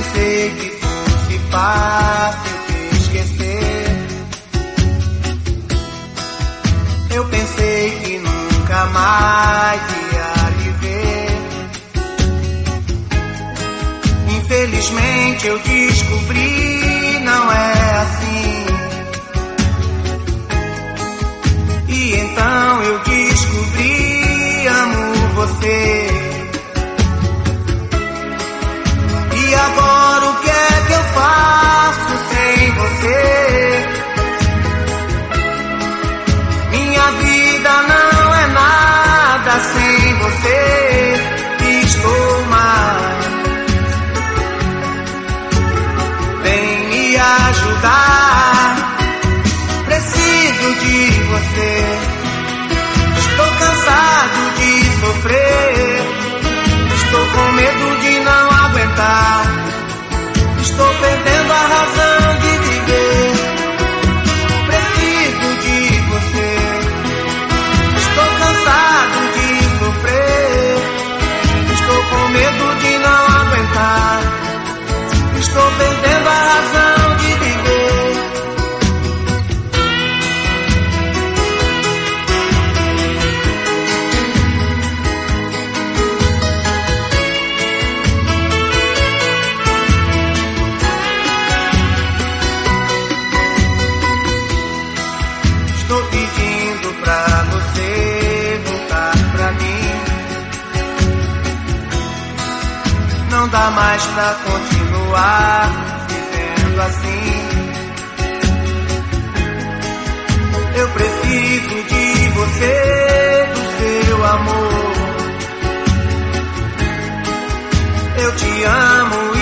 pensei que fosse fácil te esquecer. Eu pensei que nunca mais ia lhe ver. Infelizmente eu descobri, não é assim. E então eu descobri, amo você. E agora o que é que eu faço sem você? Minha vida não é nada sem você. Estou mal. Vem me ajudar. Preciso de você. Estou cansado de sofrer. Estou com medo de não aguentar. Estou perdendo a razão de viver. Preciso de você. Estou cansado de sofrer. Estou com medo de não aguentar. Estou perdendo a razão de viver. Estou pedindo pra você voltar pra mim. Não dá mais pra continuar vivendo assim. Eu preciso de você, do seu amor. Eu te amo